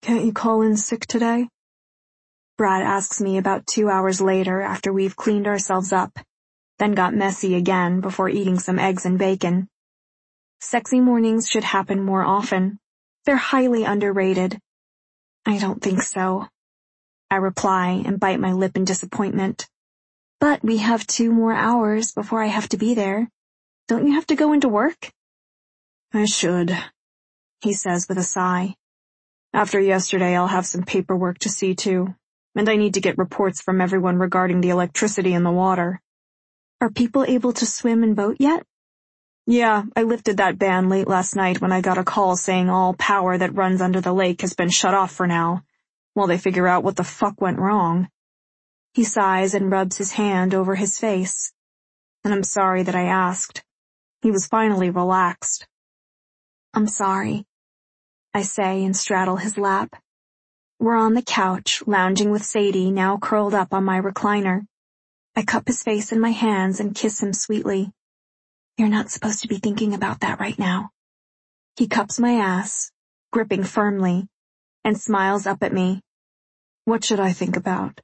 Can't you call in sick today? Brad asks me about 2 hours later after we've cleaned ourselves up, then got messy again before eating some eggs and bacon. Sexy mornings should happen more often. They're highly underrated. I don't think so, I reply and bite my lip in disappointment. But we have 2 more hours before I have to be there. Don't you have to go into work? I should, he says with a sigh. After yesterday, I'll have some paperwork to see to, and I need to get reports from everyone regarding the electricity and the water. Are people able to swim and boat yet? Yeah, I lifted that ban late last night when I got a call saying all power that runs under the lake has been shut off for now, while they figure out what the fuck went wrong. He sighs and rubs his hand over his face, and I'm sorry that I asked. He was finally relaxed. I'm sorry, I say and straddle his lap. We're on the couch, lounging with Sadie, now curled up on my recliner. I cup his face in my hands and kiss him sweetly. You're not supposed to be thinking about that right now. He cups my ass, gripping firmly, and smiles up at me. What should I think about?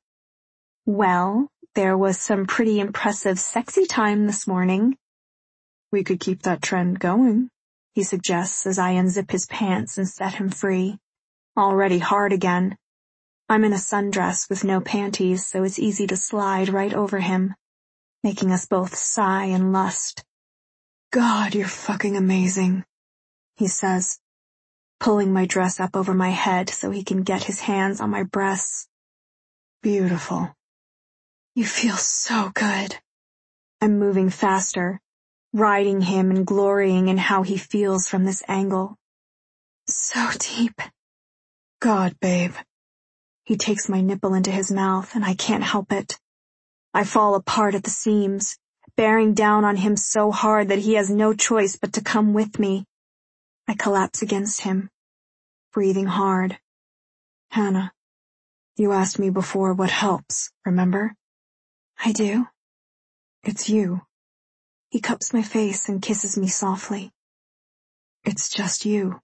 Well, there was some pretty impressive sexy time this morning. We could keep that trend going, he suggests as I unzip his pants and set him free. Already hard again. I'm in a sundress with no panties, so it's easy to slide right over him, making us both sigh and lust. God, you're fucking amazing, he says, pulling my dress up over my head so he can get his hands on my breasts. Beautiful. You feel so good. I'm moving faster, riding him and glorying in how he feels from this angle. So deep. God, babe. He takes my nipple into his mouth and I can't help it. I fall apart at the seams, bearing down on him so hard that he has no choice but to come with me. I collapse against him, breathing hard. Hannah, you asked me before what helps, remember? I do. It's you. He cups my face and kisses me softly. It's just you.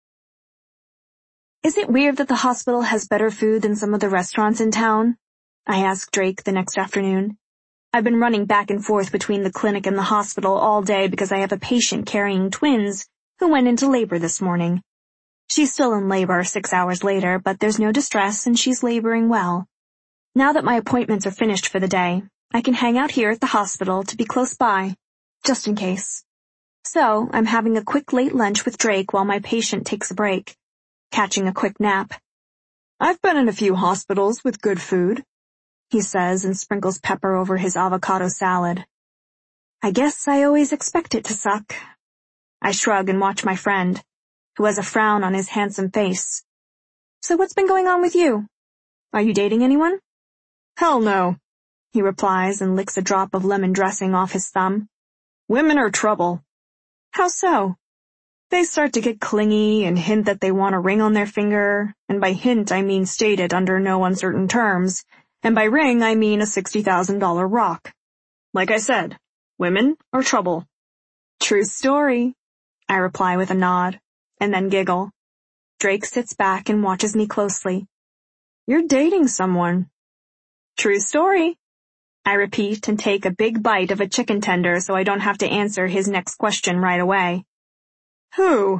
Is it weird that the hospital has better food than some of the restaurants in town? I ask Drake the next afternoon. I've been running back and forth between the clinic and the hospital all day because I have a patient carrying twins who went into labor this morning. She's still in labor 6 hours later, but there's no distress and she's laboring well. Now that my appointments are finished for the day, I can hang out here at the hospital to be close by, just in case. So, I'm having a quick late lunch with Drake while my patient takes a break, catching a quick nap. I've been in a few hospitals with good food, he says and sprinkles pepper over his avocado salad. I guess I always expect it to suck. I shrug and watch my friend, who has a frown on his handsome face. So what's been going on with you? Are you dating anyone? Hell no, he replies and licks a drop of lemon dressing off his thumb. Women are trouble. How so? They start to get clingy and hint that they want a ring on their finger, and by hint I mean stated under no uncertain terms, and by ring I mean a $60,000 rock. Like I said, women are trouble. True story, I reply with a nod, and then giggle. Drake sits back and watches me closely. You're dating someone. True story, I repeat and take a big bite of a chicken tender so I don't have to answer his next question right away. Who?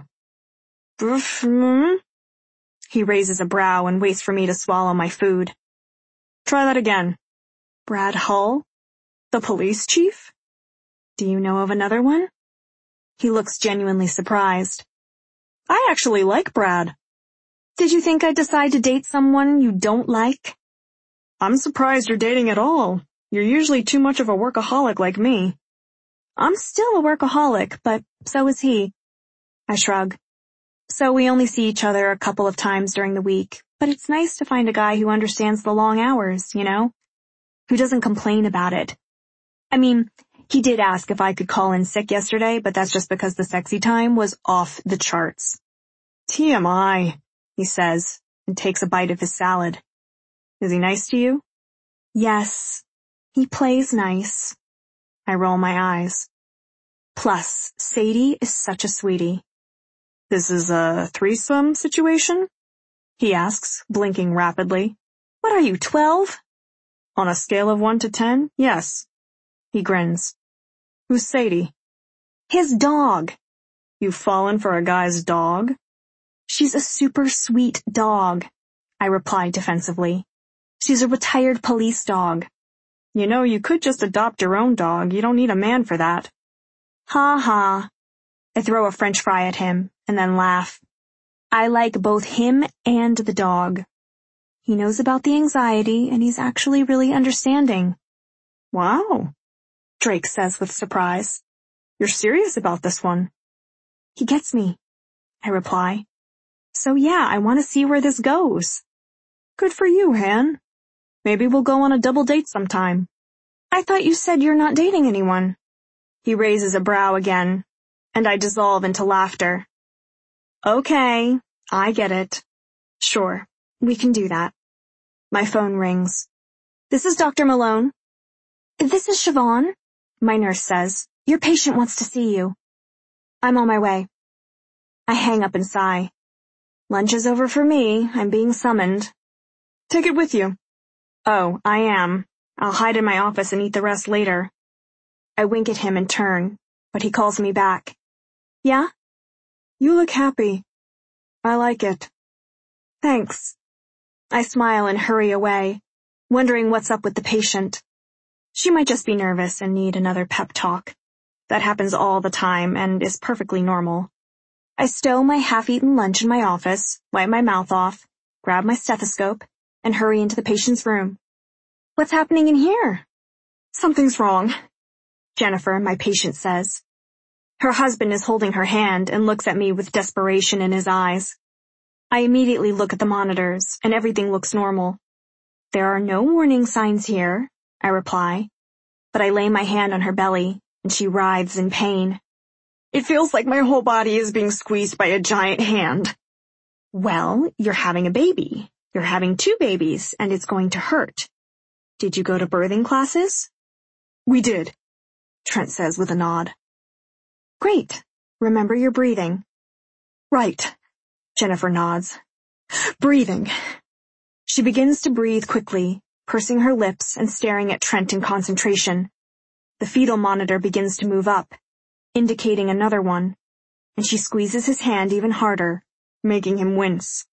He raises a brow and waits for me to swallow my food. Try that again. Brad Hull? The police chief? Do you know of another one? He looks genuinely surprised. I actually like Brad. Did you think I'd decide to date someone you don't like? I'm surprised you're dating at all. You're usually too much of a workaholic like me. I'm still a workaholic, but so is he. I shrug. So we only see each other a couple of times during the week, but it's nice to find a guy who understands the long hours, you know? Who doesn't complain about it. I mean, he did ask if I could call in sick yesterday, but that's just because the sexy time was off the charts. TMI, he says, and takes a bite of his salad. Is he nice to you? Yes, he plays nice. I roll my eyes. Plus, Sadie is such a sweetie. This is a threesome situation? he asks, blinking rapidly. What are you, 12? On a scale of 1 to 10, yes. He grins. Who's Sadie? His dog. You've fallen for a guy's dog? She's a super sweet dog, I replied defensively. She's a retired police dog. You know, you could just adopt your own dog. You don't need a man for that. Ha ha. I throw a French fry at him and then laugh. I like both him and the dog. He knows about the anxiety and he's actually really understanding. Wow, Drake says with surprise. You're serious about this one. He gets me, I reply. So yeah, I want to see where this goes. Good for you, Han. Maybe we'll go on a double date sometime. I thought you said you're not dating anyone. He raises a brow again, and I dissolve into laughter. Okay, I get it. Sure, we can do that. My phone rings. This is Dr. Malone. This is Siobhan, my nurse says. Your patient wants to see you. I'm on my way. I hang up and sigh. Lunch is over for me. I'm being summoned. Take it with you. Oh, I am. I'll hide in my office and eat the rest later. I wink at him and turn, but he calls me back. Yeah? You look happy. I like it. Thanks. I smile and hurry away, wondering what's up with the patient. She might just be nervous and need another pep talk. That happens all the time and is perfectly normal. I stow my half-eaten lunch in my office, wipe my mouth off, grab my stethoscope, and hurry into the patient's room. What's happening in here? Something's wrong, Jennifer, my patient says. Her husband is holding her hand and looks at me with desperation in his eyes. I immediately look at the monitors, and everything looks normal. There are no warning signs here, I reply, but I lay my hand on her belly, and she writhes in pain. It feels like my whole body is being squeezed by a giant hand. Well, you're having a baby. You're having 2 babies, and it's going to hurt. Did you go to birthing classes? We did, Trent says with a nod. Great. Remember your breathing. Right, Jennifer nods. Breathing. She begins to breathe quickly, pursing her lips and staring at Trent in concentration. The fetal monitor begins to move up, indicating another one, and she squeezes his hand even harder, making him wince.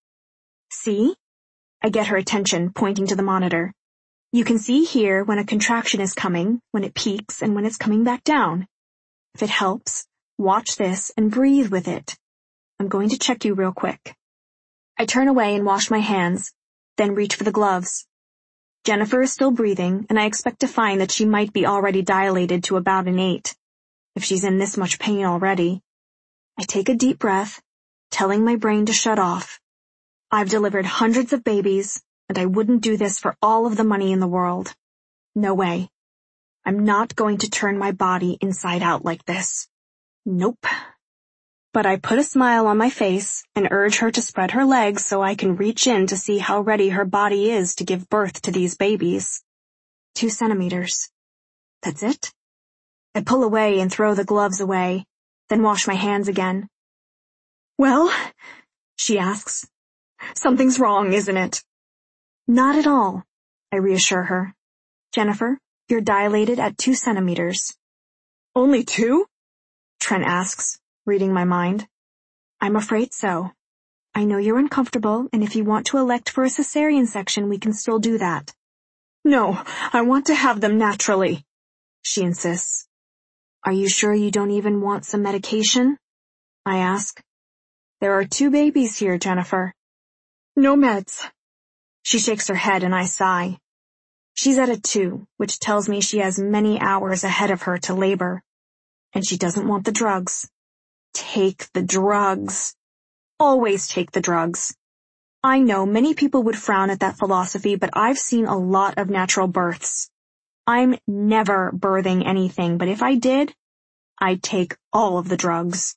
See? I get her attention, pointing to the monitor. You can see here when a contraction is coming, when it peaks, and when it's coming back down. If it helps, watch this and breathe with it. I'm going to check you real quick. I turn away and wash my hands, then reach for the gloves. Jennifer is still breathing, and I expect to find that she might be already dilated to about an 8, if she's in this much pain already. I take a deep breath, telling my brain to shut off. I've delivered hundreds of babies, and I wouldn't do this for all of the money in the world. No way. I'm not going to turn my body inside out like this. Nope. But I put a smile on my face and urge her to spread her legs so I can reach in to see how ready her body is to give birth to these babies. 2 centimeters. That's it? I pull away and throw the gloves away, then wash my hands again. Well, she asks, something's wrong, isn't it? Not at all, I reassure her. Jennifer, you're dilated at 2 centimeters. Only 2? Trent asks, reading my mind. I'm afraid so. I know you're uncomfortable, and if you want to elect for a cesarean section, we can still do that. No, I want to have them naturally, she insists. Are you sure you don't even want some medication? I ask. There are 2 babies here, Jennifer. No meds. She shakes her head and I sigh. She's at a 2, which tells me she has many hours ahead of her to labor. And she doesn't want the drugs. Take the drugs. Always take the drugs. I know many people would frown at that philosophy, but I've seen a lot of natural births. I'm never birthing anything, but if I did, I'd take all of the drugs.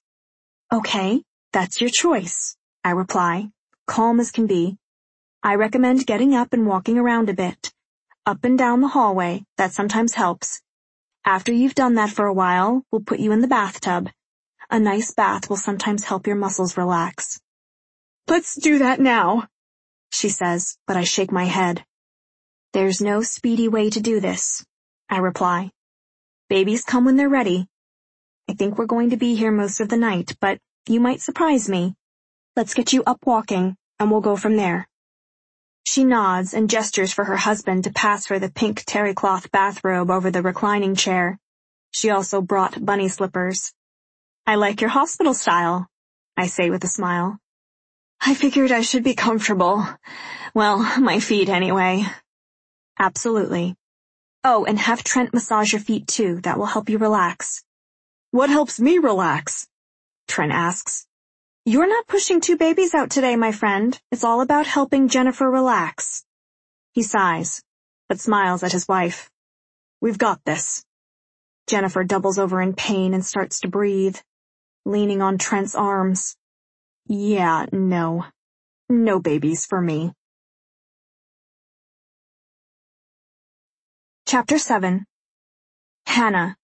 Okay, that's your choice, I reply, calm as can be. I recommend getting up and walking around a bit. Up and down the hallway, that sometimes helps. After you've done that for a while, we'll put you in the bathtub. A nice bath will sometimes help your muscles relax. Let's do that now, she says, but I shake my head. There's no speedy way to do this, I reply. Babies come when they're ready. I think we're going to be here most of the night, but you might surprise me. Let's get you up walking, and we'll go from there. She nods and gestures for her husband to pass her the pink terry cloth bathrobe over the reclining chair. She also brought bunny slippers. I like your hospital style, I say with a smile. I figured I should be comfortable. Well, my feet anyway. Absolutely. Oh, and have Trent massage your feet too. That will help you relax. What helps me relax? Trent asks. You're not pushing two babies out today, my friend. It's all about helping Jennifer relax. He sighs, but smiles at his wife. We've got this. Jennifer doubles over in pain and starts to breathe, leaning on Trent's arms. Yeah, no. No babies for me. Chapter 7. Hannah.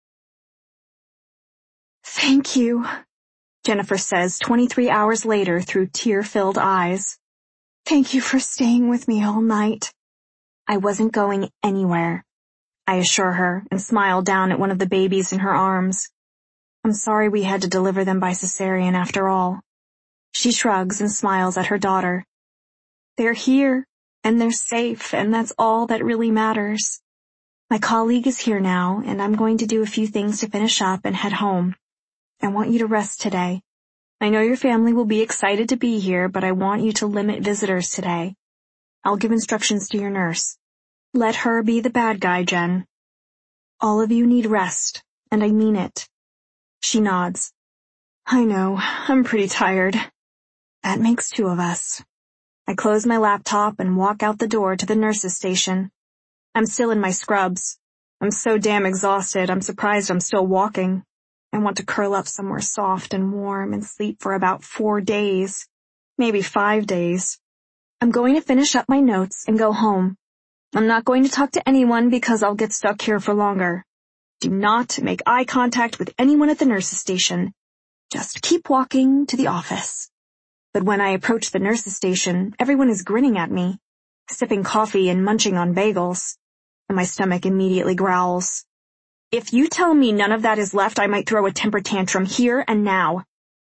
Thank you, Jennifer says 23 hours later through tear-filled eyes. Thank you for staying with me all night. I wasn't going anywhere, I assure her and smile down at one of the babies in her arms. I'm sorry we had to deliver them by cesarean after all. She shrugs and smiles at her daughter. They're here, and they're safe, and that's all that really matters. My colleague is here now, and I'm going to do a few things to finish up and head home. I want you to rest today. I know your family will be excited to be here, but I want you to limit visitors today. I'll give instructions to your nurse. Let her be the bad guy, Jen. All of you need rest, and I mean it. She nods. I know, I'm pretty tired. That makes two of us. I close my laptop and walk out the door to the nurse's station. I'm still in my scrubs. I'm so damn exhausted, I'm surprised I'm still walking. I want to curl up somewhere soft and warm and sleep for about 4 days, maybe 5 days. I'm going to finish up my notes and go home. I'm not going to talk to anyone because I'll get stuck here for longer. Do not make eye contact with anyone at the nurse's station. Just keep walking to the office. But when I approach the nurse's station, everyone is grinning at me, sipping coffee and munching on bagels, and my stomach immediately growls. If you tell me none of that is left, I might throw a temper tantrum here and now.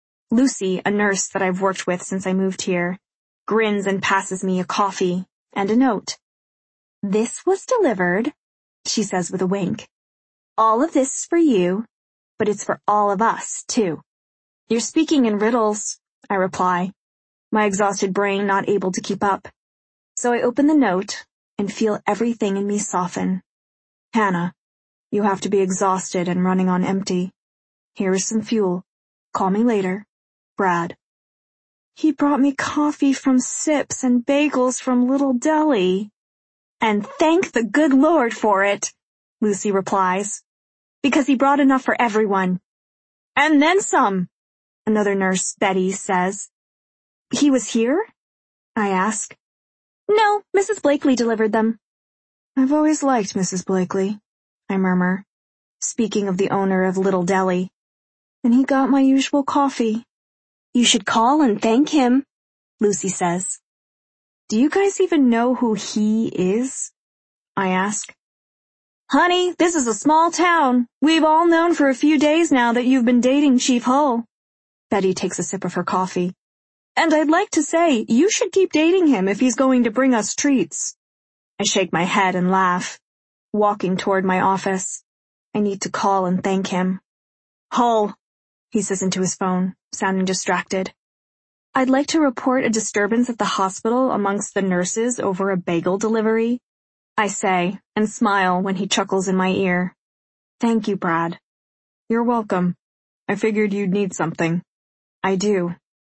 Lucy, a nurse that I've worked with since I moved here, grins and passes me a coffee and a note. This was delivered, she says with a wink. All of this is for you, but it's for all of us, too. You're speaking in riddles, I reply, my exhausted brain not able to keep up. So I open the note and feel everything in me soften. Hannah, you have to be exhausted and running on empty. Here is some fuel. Call me later. Brad. He brought me coffee from Sips and bagels from Little Deli. And thank the good Lord for it, Lucy replies. Because he brought enough for everyone. And then some, another nurse, Betty, says. He was here? I ask. No, Mrs. Blakely delivered them. I've always liked Mrs. Blakely, I murmur, speaking of the owner of Little Deli. And he got my usual coffee. You should call and thank him, Lucy says. Do you guys even know who he is? I ask. Honey, this is a small town. We've all known for a few days now that you've been dating Chief Hull. Betty takes a sip of her coffee. And I'd like to say, you should keep dating him if he's going to bring us treats. I shake my head and laugh, walking toward my office. I need to call and thank him. Hull, he says into his phone, sounding distracted. I'd like to report a disturbance at the hospital amongst the nurses over a bagel delivery, I say, and smile when he chuckles in my ear. Thank you, Brad. You're welcome. I figured you'd need something. I do.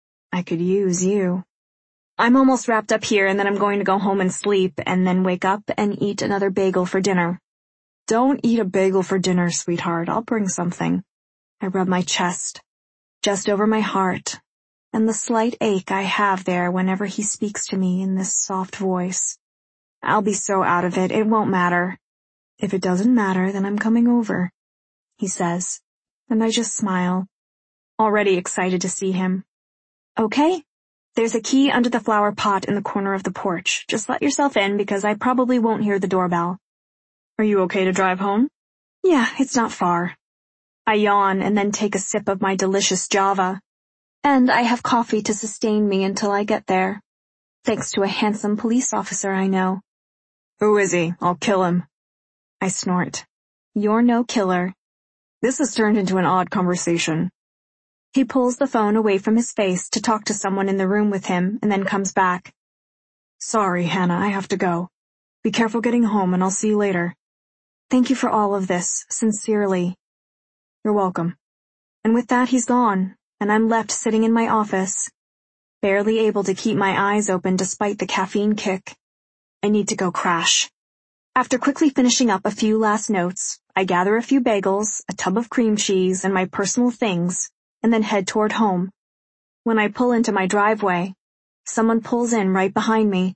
I could use you. I'm almost wrapped up here and then I'm going to go home and sleep and then wake up and eat another bagel for dinner. Don't eat a bagel for dinner, sweetheart. I'll bring something. I rub my chest, just over my heart, and the slight ache I have there whenever he speaks to me in this soft voice. I'll be so out of it, it won't matter. If it doesn't matter, then I'm coming over, he says, and I just smile, already excited to see him. Okay, There's a key under the flower pot in the corner of the porch. Just let yourself in because I probably won't hear the doorbell. Are you okay to drive home? Yeah, it's not far. I yawn and then take a sip of my delicious Java. And I have coffee to sustain me until I get there. Thanks to a handsome police officer I know. Who is he? I'll kill him. I snort. You're no killer. This has turned into an odd conversation. He pulls the phone away from his face to talk to someone in the room with him and then comes back. Sorry, Hannah, I have to go. Be careful getting home and I'll see you later. Thank you for all of this, sincerely. You're welcome. And with that he's gone, and I'm left sitting in my office, barely able to keep my eyes open despite the caffeine kick. I need to go crash. After quickly finishing up a few last notes, I gather a few bagels, a tub of cream cheese, and my personal things, and then head toward home. When I pull into my driveway, someone pulls in right behind me.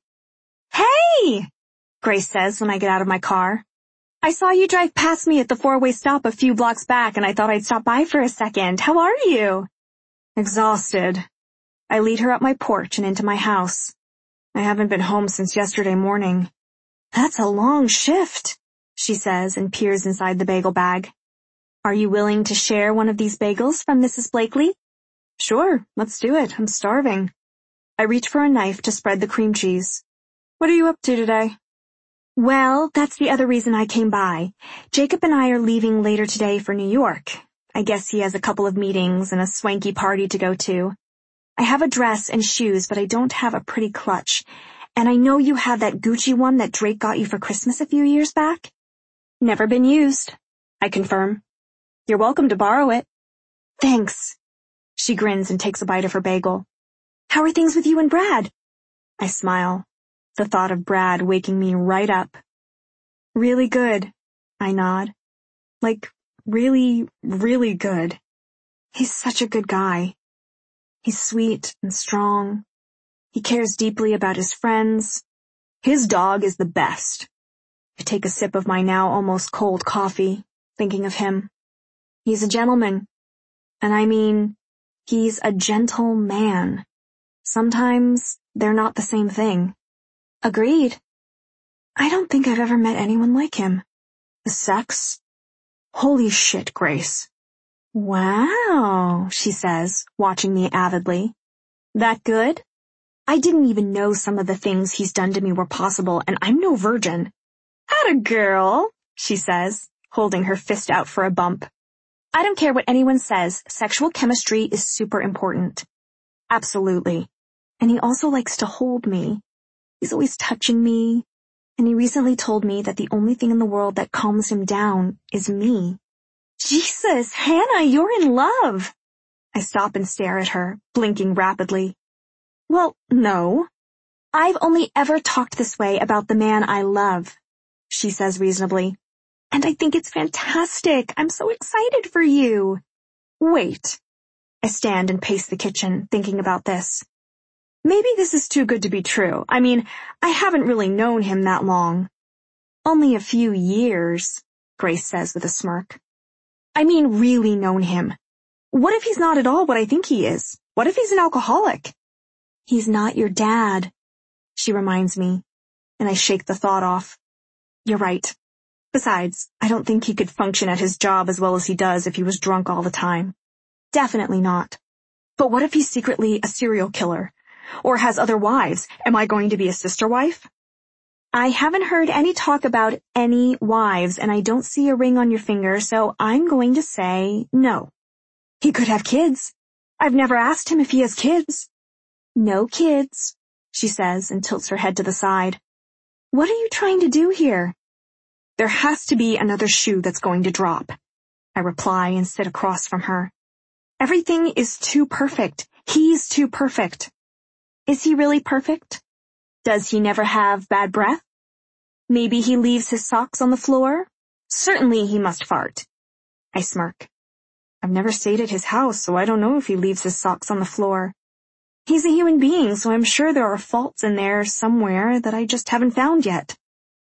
Hey! Grace says when I get out of my car. I saw you drive past me at the four-way stop a few blocks back and I thought I'd stop by for a second. How are you? Exhausted. I lead her up my porch and into my house. I haven't been home since yesterday morning. That's a long shift, she says and peers inside the bagel bag. Are you willing to share one of these bagels from Mrs. Blakely? Sure, let's do it. I'm starving. I reach for a knife to spread the cream cheese. What are you up to today? Well, that's the other reason I came by. Jacob and I are leaving later today for New York. I guess he has a couple of meetings and a swanky party to go to. I have a dress and shoes, but I don't have a pretty clutch. And I know you have that Gucci one that Drake got you for Christmas a few years back. Never been used, I confirm. You're welcome to borrow it. Thanks. She grins and takes a bite of her bagel. How are things with you and Brad? I smile, the thought of Brad waking me right up. Really good, I nod. Like, really, really good. He's such a good guy. He's sweet and strong. He cares deeply about his friends. His dog is the best. I take a sip of my now almost cold coffee, thinking of him. He's a gentleman. And I mean, he's a gentle man. Sometimes they're not the same thing. Agreed. I don't think I've ever met anyone like him. The sex? Holy shit, Grace. Wow, she says, watching me avidly. That good? I didn't even know some of the things he's done to me were possible, and I'm no virgin. Atta girl, she says, holding her fist out for a bump. I don't care what anyone says, sexual chemistry is super important. Absolutely. And he also likes to hold me. He's always touching me, and he recently told me that the only thing in the world that calms him down is me. Jesus, Hannah, you're in love. I stop and stare at her, blinking rapidly. Well, no. I've only ever talked this way about the man I love, she says reasonably. And I think it's fantastic. I'm so excited for you. Wait. I stand and pace the kitchen, thinking about this. Maybe this is too good to be true. I mean, I haven't really known him that long. Only a few years, Grace says with a smirk. I mean really known him. What if he's not at all what I think he is? What if he's an alcoholic? He's not your dad, she reminds me, and I shake the thought off. You're right. Besides, I don't think he could function at his job as well as he does if he was drunk all the time. Definitely not. But what if he's secretly a serial killer? Or has other wives? Am I going to be a sister wife? I haven't heard any talk about any wives, and I don't see a ring on your finger, so I'm going to say no. He could have kids. I've never asked him if he has kids. No kids, she says and tilts her head to the side. What are you trying to do here? There has to be another shoe that's going to drop, I reply and sit across from her. Everything is too perfect. He's too perfect. Is he really perfect? Does he never have bad breath? Maybe he leaves his socks on the floor? Certainly he must fart. I smirk. I've never stayed at his house, so I don't know if he leaves his socks on the floor. He's a human being, so I'm sure there are faults in there somewhere that I just haven't found yet.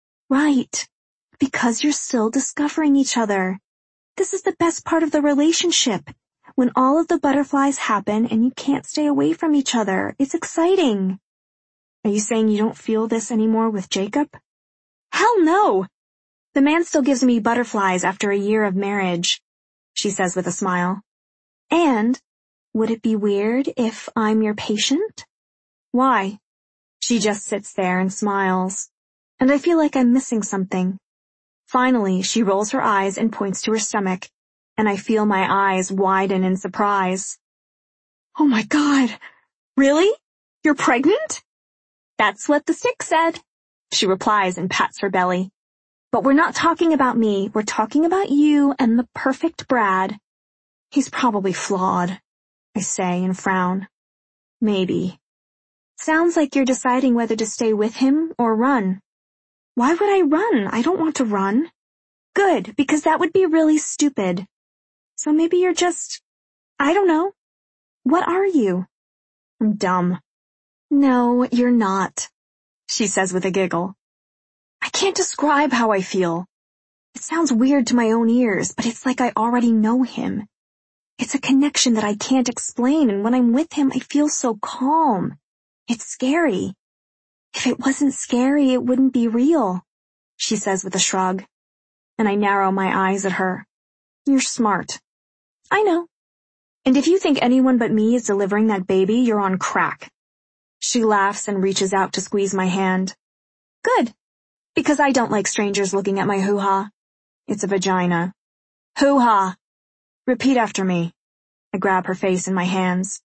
Right. Because you're still discovering each other. This is the best part of the relationship. when all of the butterflies happen and you can't stay away from each other. It's exciting. Are you saying you don't feel this anymore with Jacob? Hell no! The man still gives me butterflies after a year of marriage, she says with a smile. And, would it be weird if I'm your patient? Why? She just sits there and smiles, and I feel like I'm missing something. Finally, she rolls her eyes and points to her stomach, and I feel my eyes widen in surprise. Oh my God! Really? You're pregnant? That's what the stick said, she replies and pats her belly. But we're not talking about me, we're talking about you and the perfect Brad. He's probably flawed, I say and frown. Maybe. Sounds like you're deciding whether to stay with him or run. Why would I run? I don't want to run. Good, because that would be really stupid. So maybe you're just, I don't know. What are you? I'm dumb. No, you're not, she says with a giggle. I can't describe how I feel. It sounds weird to my own ears, but it's like I already know him. It's a connection that I can't explain, and when I'm with him, I feel so calm. It's scary. If it wasn't scary, it wouldn't be real, she says with a shrug. And I narrow my eyes at her. You're smart. I know. And if you think anyone but me is delivering that baby, you're on crack. She laughs and reaches out to squeeze my hand. Good. Because I don't like strangers looking at my hoo-ha. It's a vagina. Hoo-ha. Repeat after me. I grab her face in my hands.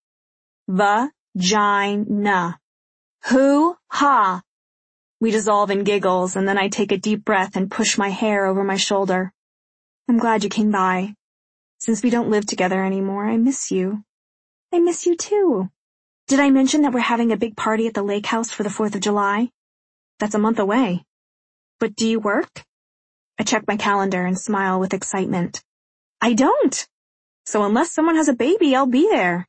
Vagina. Hoo-ha. We dissolve in giggles, and then I take a deep breath and push my hair over my shoulder. I'm glad you came by. Since we don't live together anymore, I miss you. I miss you too. Did I mention that we're having a big party at the lake house for the 4th of July? That's a month away. But do you work? I check my calendar and smile with excitement. I don't. So unless someone has a baby, I'll be there.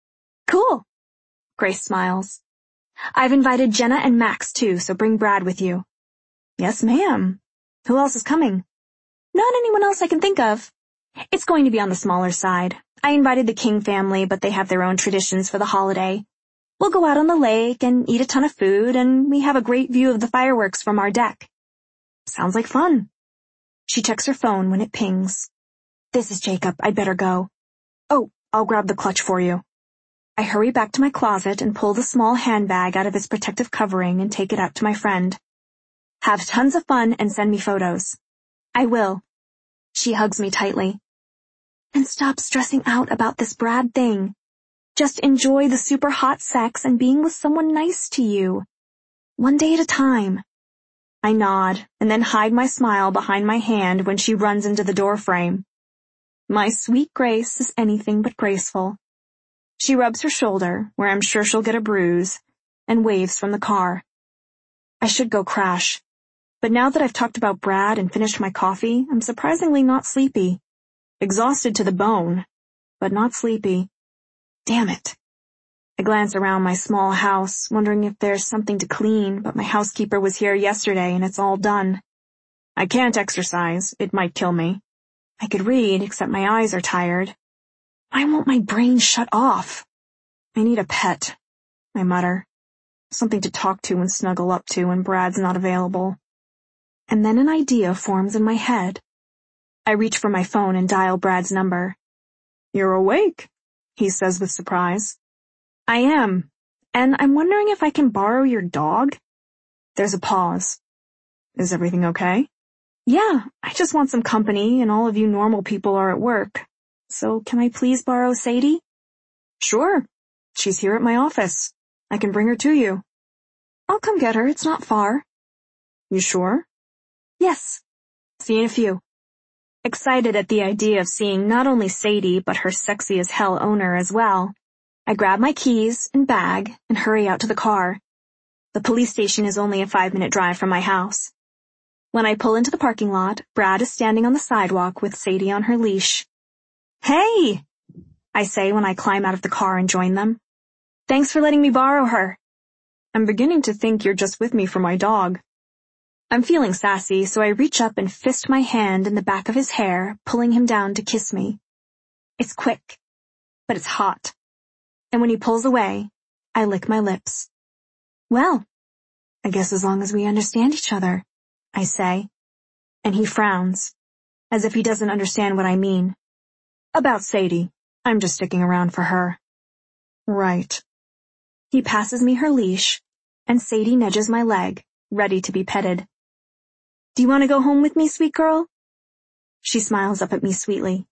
Cool. Grace smiles. I've invited Jenna and Max too, so bring Brad with you. Yes, ma'am. Who else is coming? Not anyone else I can think of. It's going to be on the smaller side. I invited the King family, but they have their own traditions for the holiday. We'll go out on the lake and eat a ton of food, and we have a great view of the fireworks from our deck. Sounds like fun. She checks her phone when it pings. This is Jacob. I'd better go. Oh, I'll grab the clutch for you. I hurry back to my closet and pull the small handbag out of its protective covering and take it out to my friend. Have tons of fun and send me photos. I will. She hugs me tightly. And stop stressing out about this Brad thing. Just enjoy the super hot sex and being with someone nice to you. One day at a time. I nod and then hide my smile behind my hand when she runs into the doorframe. My sweet Grace is anything but graceful. She rubs her shoulder, where I'm sure she'll get a bruise, and waves from the car. I should go crash. But now that I've talked about Brad and finished my coffee, I'm surprisingly not sleepy. Exhausted to the bone, but not sleepy. Damn it. I glance around my small house, wondering if there's something to clean, but my housekeeper was here yesterday and it's all done. I can't exercise. It might kill me. I could read, except my eyes are tired. Why won't my brain shut off? I need a pet, I mutter. Something to talk to and snuggle up to when Brad's not available. And then an idea forms in my head. I reach for my phone and dial Brad's number. You're awake, he says with surprise. I am, and I'm wondering if I can borrow your dog? There's a pause. Is everything okay? Yeah, I just want some company, and all of you normal people are at work. So can I please borrow Sadie? Sure. She's here at my office. I can bring her to you. I'll come get her. It's not far. You sure? Yes. See you in a few. Excited at the idea of seeing not only Sadie, but her sexy as hell owner as well, I grab my keys and bag and hurry out to the car. The police station is only a 5-minute drive from my house. When I pull into the parking lot, Brad is standing on the sidewalk with Sadie on her leash. Hey! I say when I climb out of the car and join them. Thanks for letting me borrow her. I'm beginning to think you're just with me for my dog. I'm feeling sassy, so I reach up and fist my hand in the back of his hair, pulling him down to kiss me. It's quick. but it's hot. And when he pulls away, I lick my lips. Well, I guess as long as we understand each other, I say. And he frowns, as if he doesn't understand what I mean. About Sadie. I'm just sticking around for her. Right. He passes me her leash, and Sadie nudges my leg, ready to be petted. Do you want to go home with me, sweet girl? She smiles up at me sweetly.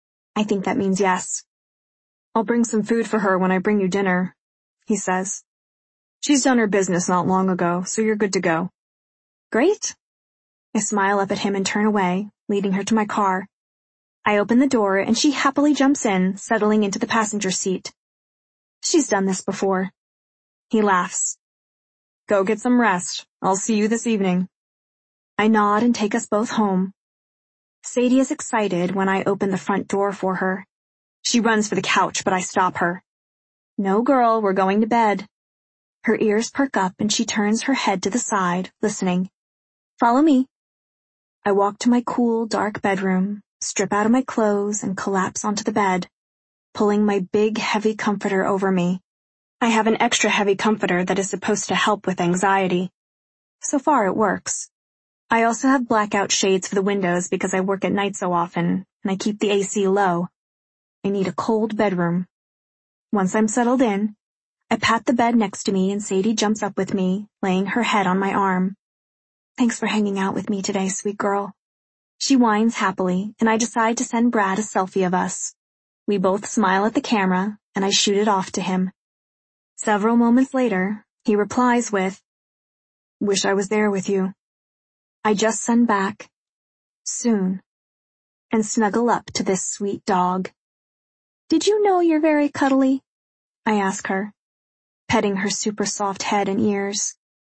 I think that means yes. I'll bring some food for her when I bring you dinner, he says. She's done her business not long ago, so you're good to go. Great. I smile up at him and turn away, leading her to my car. I open the door and she happily jumps in, settling into the passenger seat. She's done this before. He laughs. Go get some rest. I'll see you this evening. I nod and take us both home. Sadie is excited when I open the front door for her. She runs for the couch, but I stop her. No, girl, we're going to bed. Her ears perk up and she turns her head to the side, listening. Follow me. I walk to my cool, dark bedroom, strip out of my clothes, and collapse onto the bed, pulling my big, heavy comforter over me. I have an extra heavy comforter that is supposed to help with anxiety. So far it works. I also have blackout shades for the windows because I work at night so often, and I keep the AC low. I need a cold bedroom. Once I'm settled in, I pat the bed next to me and Sadie jumps up with me, laying her head on my arm. Thanks for hanging out with me today, sweet girl. She whines happily, and I decide to send Brad a selfie of us. We both smile at the camera, and I shoot it off to him. Several moments later, he replies with, Wish I was there with you. I just send back, soon, and snuggle up to this sweet dog. Did you know you're very cuddly? I ask her, petting her super soft head and ears.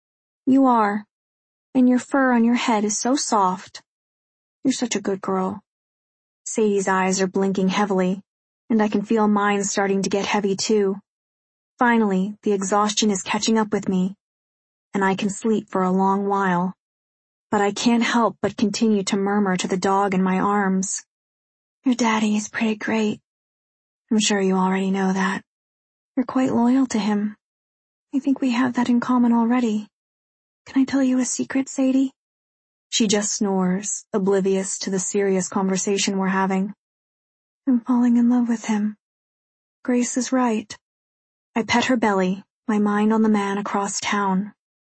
You are, and your fur on your head is so soft. You're such a good girl. Sadie's eyes are blinking heavily, and I can feel mine starting to get heavy too. Finally, the exhaustion is catching up with me, and I can sleep for a long while. But I can't help but continue to murmur to the dog in my arms. Your daddy is pretty great. I'm sure you already know that. You're quite loyal to him. I think we have that in common already. Can I tell you a secret, Sadie? She just snores, oblivious to the serious conversation we're having. I'm falling in love with him. Grace is right. I pet her belly, my mind on the man across town.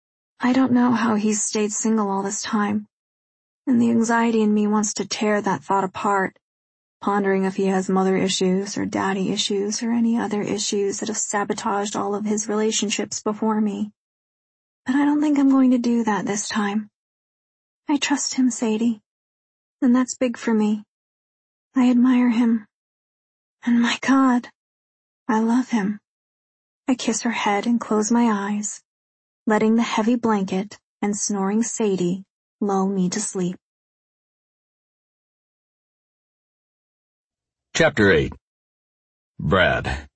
I don't know how he's stayed single all this time, and the anxiety in me wants to tear that thought apart, pondering if he has mother issues or daddy issues or any other issues that have sabotaged all of his relationships before me. But I don't think I'm going to do that this time. I trust him, Sadie, and that's big for me. I admire him, and my God, I love him. I kiss her head and close my eyes, letting the heavy blanket and snoring Sadie lull me to sleep. Chapter 8. Brad.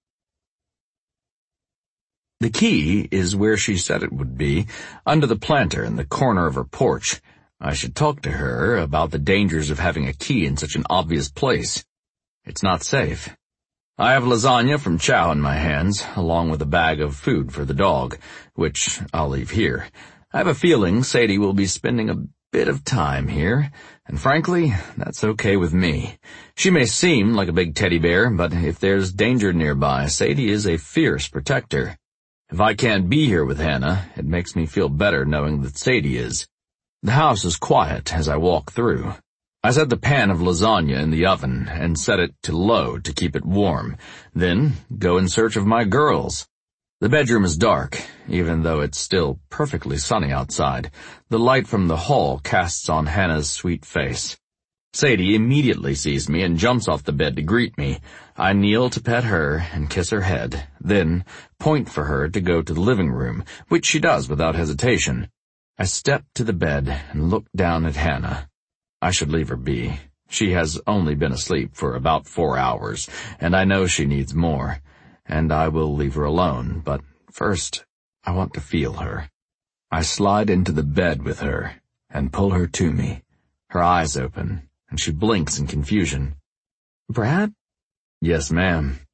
The key is where she said it would be, under the planter in the corner of her porch. I should talk to her about the dangers of having a key in such an obvious place. It's not safe. I have lasagna from Chow in my hands, along with a bag of food for the dog, which I'll leave here. I have a feeling Sadie will be spending a bit of time here, and frankly, that's okay with me. She may seem like a big teddy bear, but if there's danger nearby, Sadie is a fierce protector. If I can't be here with Hannah, it makes me feel better knowing that Sadie is. The house is quiet as I walk through. I set the pan of lasagna in the oven and set it to low to keep it warm, then go in search of my girls. The bedroom is dark, even though it's still perfectly sunny outside. The light from the hall casts on Hannah's sweet face. Sadie immediately sees me and jumps off the bed to greet me. I kneel to pet her and kiss her head, then point for her to go to the living room, which she does without hesitation. I step to the bed and look down at Hannah. I should leave her be. She has only been asleep for about 4 hours, and I know she needs more, and I will leave her alone, but first, I want to feel her. I slide into the bed with her and pull her to me. Her eyes open, and she blinks in confusion. Brad? Yes, ma'am.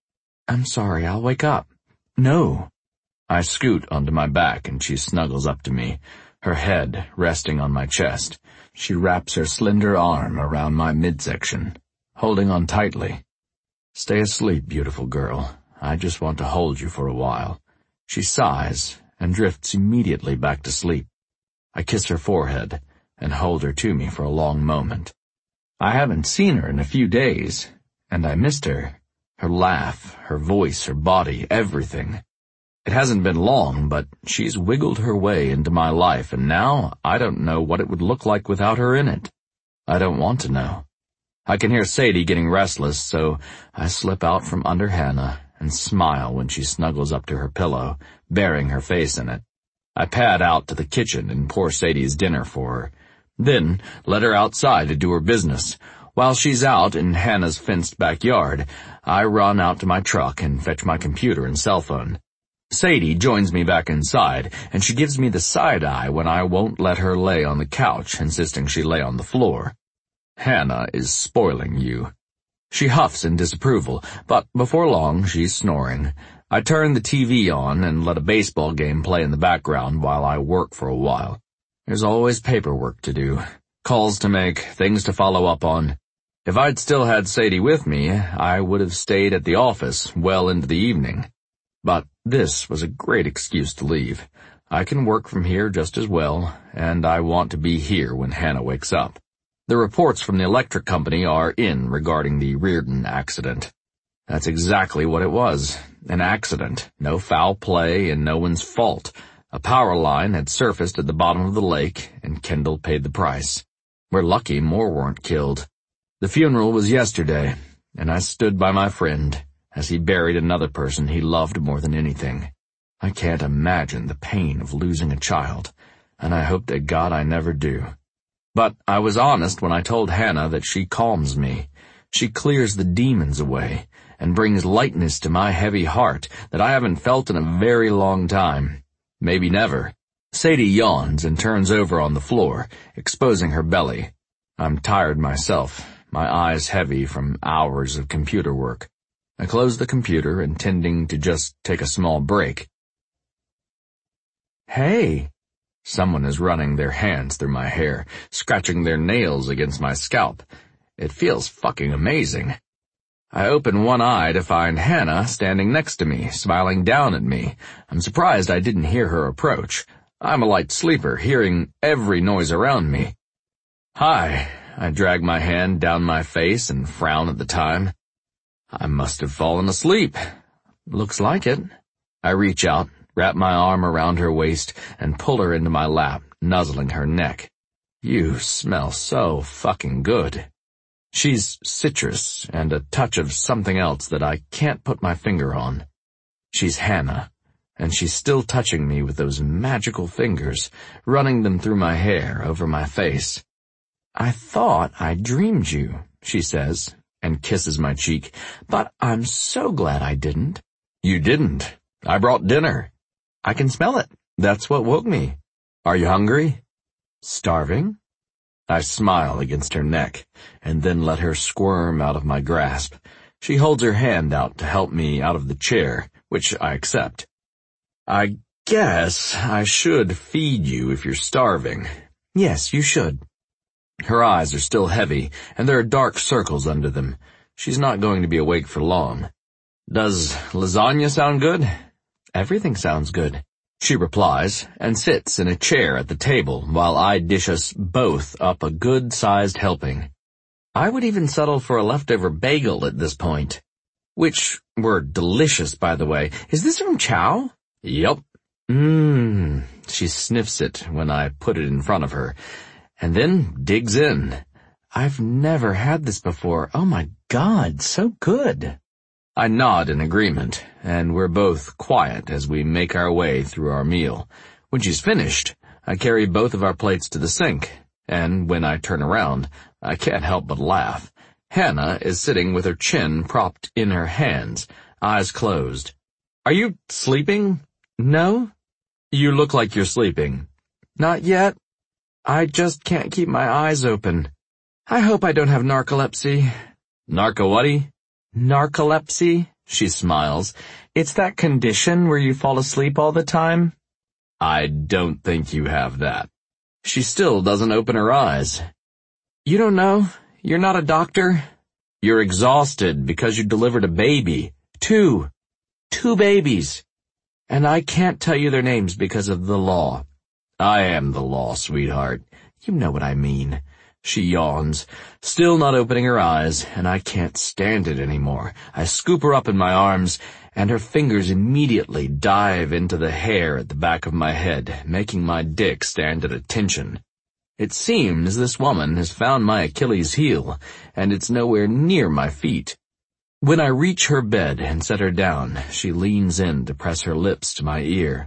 I'm sorry, I'll wake up. No. I scoot onto my back and she snuggles up to me, her head resting on my chest. She wraps her slender arm around my midsection, holding on tightly. Stay asleep, beautiful girl. I just want to hold you for a while. She sighs and drifts immediately back to sleep. I kiss her forehead and hold her to me for a long moment. I haven't seen her in a few days, and I missed her. Her laugh, her voice, her body, everything. It hasn't been long, but she's wiggled her way into my life, and now I don't know what it would look like without her in it. I don't want to know. I can hear Sadie getting restless, so I slip out from under Hannah and smile when she snuggles up to her pillow, burying her face in it. I pad out to the kitchen and pour Sadie's dinner for her, then let her outside to do her business. While she's out in Hannah's fenced backyard, I run out to my truck and fetch my computer and cell phone. Sadie joins me back inside, and she gives me the side-eye when I won't let her lay on the couch, insisting she lay on the floor. Hannah is spoiling you. She huffs in disapproval, but before long she's snoring. I turn the TV on and let a baseball game play in the background while I work for a while. There's always paperwork to do, calls to make, things to follow up on. If I'd still had Sadie with me, I would have stayed at the office well into the evening. But this was a great excuse to leave. I can work from here just as well, and I want to be here when Hannah wakes up. The reports from the electric company are in regarding the Reardon accident. That's exactly what it was. An accident. No foul play and no one's fault. A power line had surfaced at the bottom of the lake, and Kendall paid the price. We're lucky more weren't killed. The funeral was yesterday, and I stood by my friend as he buried another person he loved more than anything. I can't imagine the pain of losing a child, and I hope to God I never do. But I was honest when I told Hannah that she calms me. She clears the demons away and brings lightness to my heavy heart that I haven't felt in a very long time. Maybe never. Sadie yawns and turns over on the floor, exposing her belly. I'm tired myself, my eyes heavy from hours of computer work. I close the computer, intending to just take a small break. Hey! Someone is running their hands through my hair, scratching their nails against my scalp. It feels fucking amazing. I open one eye to find Hannah standing next to me, smiling down at me. I'm surprised I didn't hear her approach. I'm a light sleeper, hearing every noise around me. Hi. I drag my hand down my face and frown at the time. I must have fallen asleep. Looks like it. I reach out, wrap my arm around her waist, and pull her into my lap, nuzzling her neck. You smell so fucking good. She's citrus and a touch of something else that I can't put my finger on. She's Hannah, and she's still touching me with those magical fingers, running them through my hair, over my face. I thought I dreamed you, she says, and kisses my cheek, but I'm so glad I didn't. You didn't. I brought dinner. I can smell it. That's what woke me. Are you hungry? Starving? I smile against her neck, and then let her squirm out of my grasp. She holds her hand out to help me out of the chair, which I accept. I guess I should feed you if you're starving. Yes, you should. Her eyes are still heavy, and there are dark circles under them. She's not going to be awake for long. Does lasagna sound good? Everything sounds good, she replies, and sits in a chair at the table while I dish us both up a good-sized helping. I would even settle for a leftover bagel at this point. Which were delicious, by the way. Is this from Chow? Yup. She sniffs it when I put it in front of her, and then digs in. I've never had this before. Oh my God, so good. I nod in agreement, and we're both quiet as we make our way through our meal. When she's finished, I carry both of our plates to the sink, and when I turn around, I can't help but laugh. Hannah is sitting with her chin propped in her hands, eyes closed. Are you sleeping? No? You look like you're sleeping. Not yet. I just can't keep my eyes open. I hope I don't have narcolepsy. Narco-whatty? Narcolepsy, She smiles. It's that condition where you fall asleep all the time? I don't think you have that. She still doesn't open her eyes. You don't know? You're not a doctor? You're exhausted because you delivered a baby. Two babies. And I can't tell you their names because of the law. I am the law, sweetheart. You know what I mean. She yawns, still not opening her eyes, and I can't stand it anymore. I scoop her up in my arms, and her fingers immediately dive into the hair at the back of my head, making my dick stand at attention. It seems this woman has found my Achilles heel, and it's nowhere near my feet. When I reach her bed and set her down, she leans in to press her lips to my ear.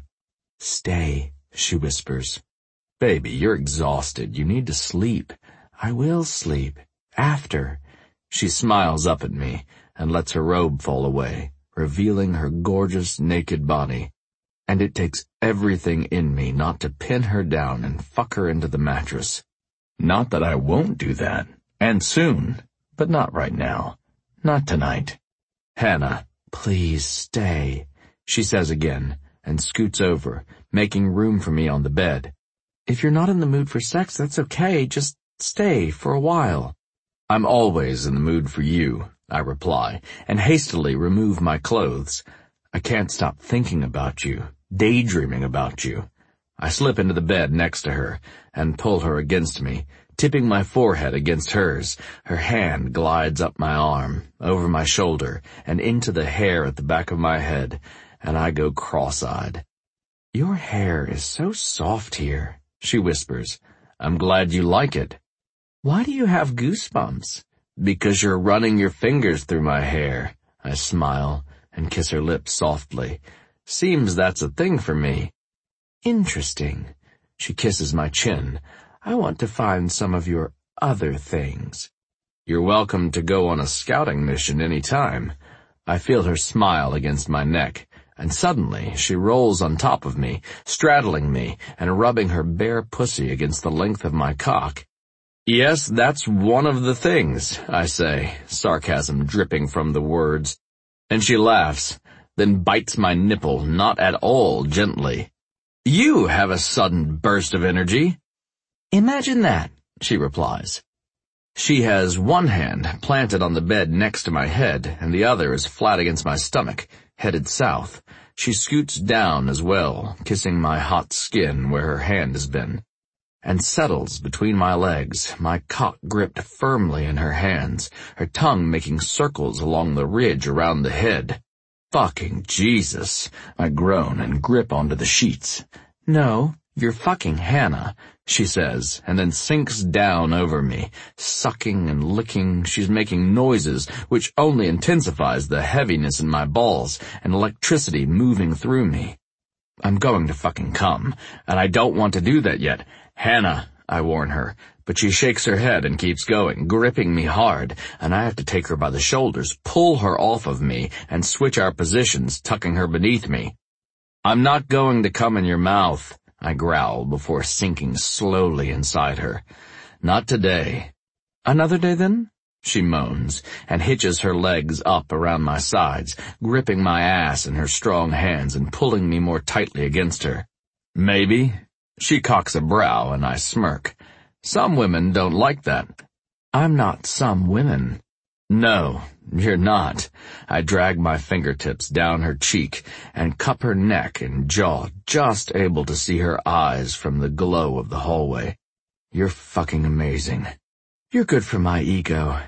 Stay, she whispers. Baby, you're exhausted. You need to sleep. I will sleep. After. She smiles up at me and lets her robe fall away, revealing her gorgeous, naked body. And it takes everything in me not to pin her down and fuck her into the mattress. Not that I won't do that. And soon. But not right now. Not tonight. Hannah, please stay, she says again, and scoots over, making room for me on the bed. If you're not in the mood for sex, that's okay. Just stay for a while. I'm always in the mood for you, I reply, and hastily remove my clothes. I can't stop thinking about you, daydreaming about you. I slip into the bed next to her and pull her against me, tipping my forehead against hers. Her hand glides up my arm, over my shoulder, and into the hair at the back of my head, and I go cross-eyed. Your hair is so soft here, she whispers. I'm glad you like it. Why do you have goosebumps? Because you're running your fingers through my hair. I smile and kiss her lips softly. Seems that's a thing for me. Interesting. She kisses my chin. I want to find some of your other things. You're welcome to go on a scouting mission any time. I feel her smile against my neck, and suddenly she rolls on top of me, straddling me and rubbing her bare pussy against the length of my cock. Yes, that's one of the things, I say, sarcasm dripping from the words. And she laughs, then bites my nipple not at all gently. You have a sudden burst of energy. Imagine that, she replies. She has one hand planted on the bed next to my head, and the other is flat against my stomach, headed south. She scoots down as well, kissing my hot skin where her hand has been, and settles between my legs, my cock gripped firmly in her hands, her tongue making circles along the ridge around the head. Fucking Jesus, I groan and grip onto the sheets. No, you're fucking Hannah, she says, and then sinks down over me, sucking and licking. She's making noises, which only intensifies the heaviness in my balls and electricity moving through me. I'm going to fucking come, and I don't want to do that yet. Hannah, I warn her, but she shakes her head and keeps going, gripping me hard, and I have to take her by the shoulders, pull her off of me, and switch our positions, tucking her beneath me. I'm not going to come in your mouth, I growl before sinking slowly inside her. Not today. Another day then? She moans, and hitches her legs up around my sides, gripping my ass in her strong hands and pulling me more tightly against her. Maybe. She cocks a brow, and I smirk. Some women don't like that. I'm not some women. No, you're not. I drag my fingertips down her cheek and cup her neck and jaw, just able to see her eyes from the glow of the hallway. You're fucking amazing. You're good for my ego.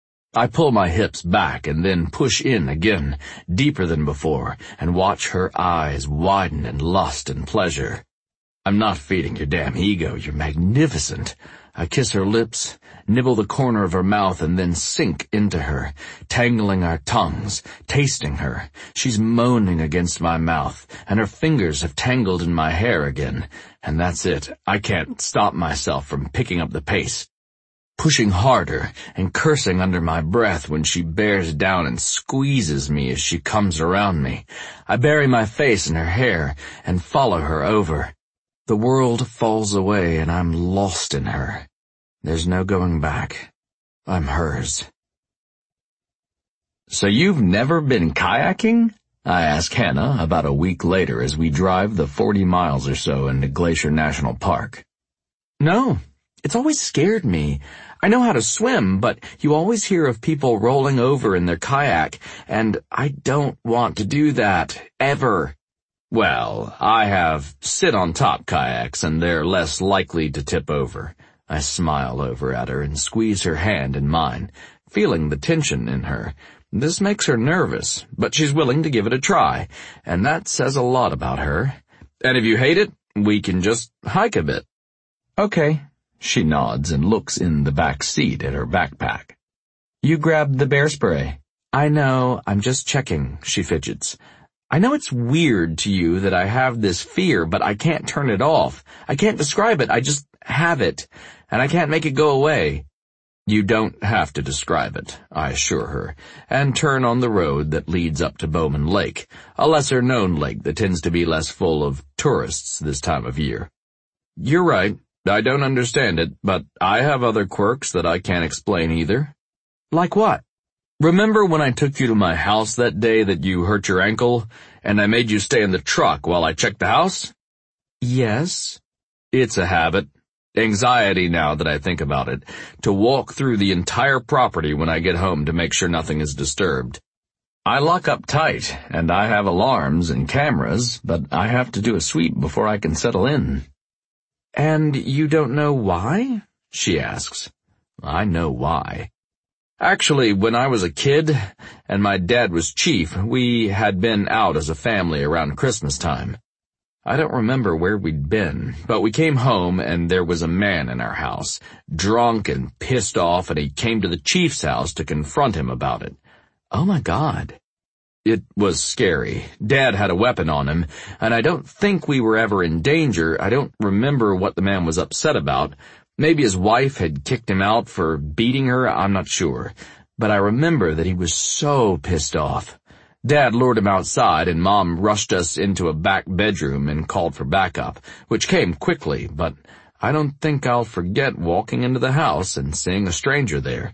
I pull my hips back and then push in again, deeper than before, and watch her eyes widen in lust and pleasure. I'm not feeding your damn ego, you're magnificent. I kiss her lips, nibble the corner of her mouth, and then sink into her, tangling our tongues, tasting her. She's moaning against my mouth, and her fingers have tangled in my hair again, and that's it. I can't stop myself from picking up the pace, pushing harder and cursing under my breath when she bears down and squeezes me as she comes around me. I bury my face in her hair and follow her over. The world falls away and I'm lost in her. There's no going back. I'm hers. So you've never been kayaking? I ask Hannah about a week later as we drive the 40 miles or so into Glacier National Park. No, it's always scared me. I know how to swim, but you always hear of people rolling over in their kayak, and I don't want to do that, ever. Well, I have sit-on-top kayaks, and they're less likely to tip over. I smile over at her and squeeze her hand in mine, feeling the tension in her. This makes her nervous, but she's willing to give it a try, and that says a lot about her. And if you hate it, we can just hike a bit. Okay. She nods and looks in the back seat at her backpack. You grabbed the bear spray. I know, I'm just checking, she fidgets. I know it's weird to you that I have this fear, but I can't turn it off. I can't describe it, I just have it, and I can't make it go away. You don't have to describe it, I assure her, and turn on the road that leads up to Bowman Lake, a lesser-known lake that tends to be less full of tourists this time of year. You're right, I don't understand it, but I have other quirks that I can't explain either. Like what? Remember when I took you to my house that day that you hurt your ankle, and I made you stay in the truck while I checked the house? Yes. It's a habit. Anxiety now that I think about it, to walk through the entire property when I get home to make sure nothing is disturbed. I lock up tight, and I have alarms and cameras, but I have to do a sweep before I can settle in. And you don't know why? She asks. I know why. Actually, when I was a kid, and my dad was chief, we had been out as a family around Christmas time. I don't remember where we'd been, but we came home and there was a man in our house, drunk and pissed off, and he came to the chief's house to confront him about it. Oh my God. It was scary. Dad had a weapon on him, and I don't think we were ever in danger. I don't remember what the man was upset about. Maybe his wife had kicked him out for beating her, I'm not sure. But I remember that he was so pissed off. Dad lured him outside, and Mom rushed us into a back bedroom and called for backup, which came quickly, but I don't think I'll forget walking into the house and seeing a stranger there.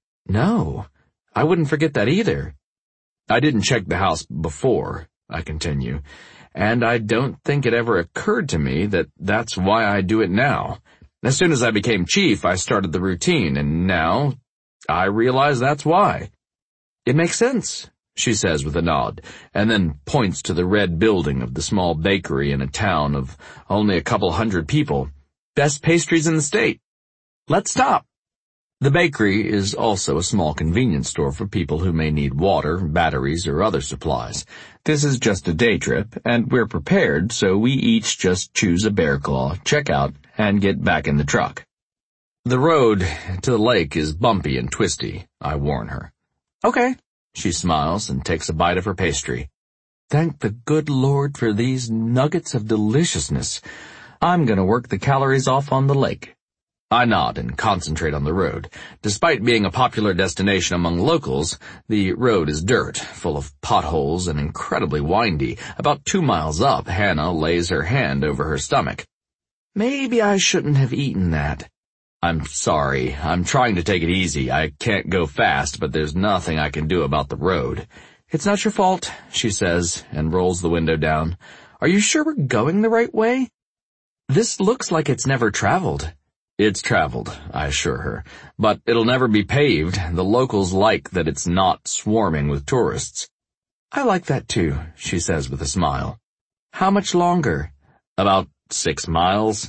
No, I wouldn't forget that either. I didn't check the house before, I continue, and I don't think it ever occurred to me that that's why I do it now. As soon as I became chief, I started the routine, and now I realize that's why. It makes sense, she says with a nod, and then points to the red building of the small bakery in a town of only a couple hundred people. Best pastries in the state. Let's stop. The bakery is also a small convenience store for people who may need water, batteries, or other supplies. This is just a day trip, and we're prepared, so we each just choose a bear claw, check out, and get back in the truck. The road to the lake is bumpy and twisty, I warn her. Okay. She smiles and takes a bite of her pastry. Thank the good Lord for these nuggets of deliciousness. I'm gonna work the calories off on the lake. I nod and concentrate on the road. Despite being a popular destination among locals, the road is dirt, full of potholes and incredibly windy. About 2 miles up, Hannah lays her hand over her stomach. Maybe I shouldn't have eaten that. I'm sorry. I'm trying to take it easy. I can't go fast, but there's nothing I can do about the road. It's not your fault, she says, and rolls the window down. Are you sure we're going the right way? This looks like it's never traveled. It's traveled, I assure her, but it'll never be paved. The locals like that it's not swarming with tourists. I like that too, she says with a smile. How much longer? About 6 miles.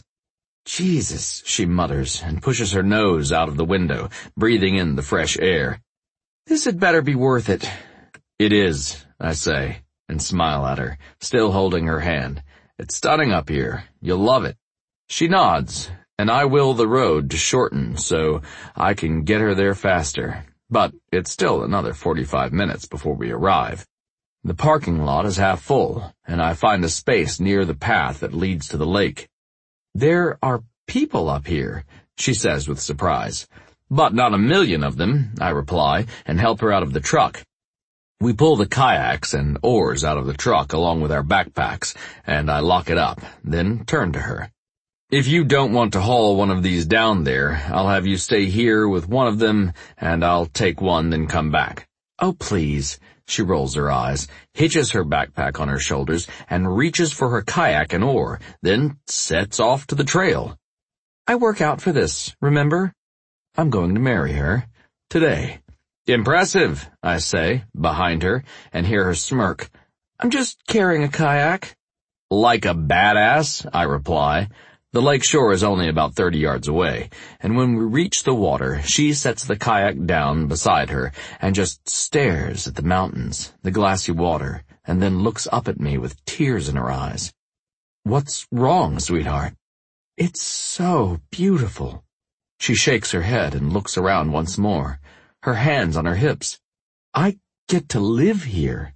Jesus, she mutters and pushes her nose out of the window, breathing in the fresh air. This had better be worth it. It is, I say, and smile at her, still holding her hand. It's stunning up here. You'll love it. She nods, and I will the road to shorten so I can get her there faster. But it's still another 45 minutes before we arrive. The parking lot is half full, and I find a space near the path that leads to the lake. There are people up here, she says with surprise. But not a million of them, I reply, and help her out of the truck. We pull the kayaks and oars out of the truck along with our backpacks, and I lock it up, then turn to her. If you don't want to haul one of these down there, I'll have you stay here with one of them, and I'll take one then come back. Oh, please. She rolls her eyes, hitches her backpack on her shoulders, and reaches for her kayak and oar, then sets off to the trail. I work out for this, remember? I'm going to marry her. Today. Impressive, I say, behind her, and hear her smirk. I'm just carrying a kayak. Like a badass, I reply. The lake shore is only about 30 yards away, and when we reach the water, she sets the kayak down beside her and just stares at the mountains, the glassy water, and then looks up at me with tears in her eyes. What's wrong, sweetheart? It's so beautiful. She shakes her head and looks around once more, her hands on her hips. I get to live here.